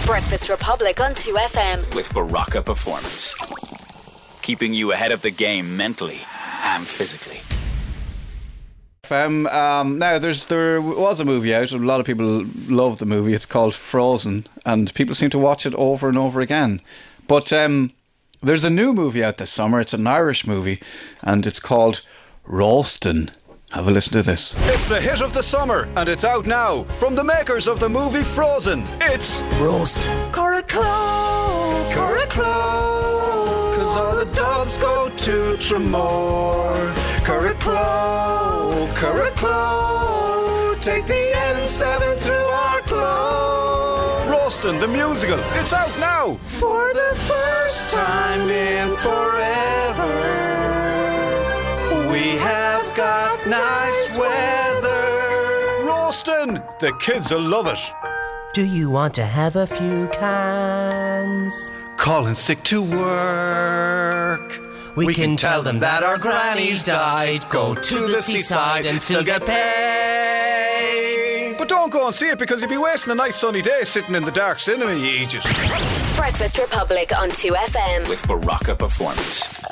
Breakfast Republic on 2FM. With Baraka Performance. Keeping you ahead of the game mentally and physically. Now, there was a movie out. A lot of people love the movie. It's called Frozen, and people seem to watch it over and over again. But there's a new movie out this summer. It's an Irish movie, and it's called Roastin'. Have a listen to this. It's the hit of the summer, and it's out now. From the makers of the movie Frozen, it's Roast. Coraclow, cause all the doves go to Tramore. Coraclow, take the N7 through our glow. Roastin' the musical, it's out now. For the first time in forever, we have got nice weather. Roastin', the kids will love it. Do you want to have a few cans? Calling sick to work. We can tell them that our grannies died. Go to the seaside and still get paid. But don't go and see it, because you'll be wasting a nice sunny day sitting in the dark cinema, you idiot. Breakfast Republic on 2FM. With Baraka Performance.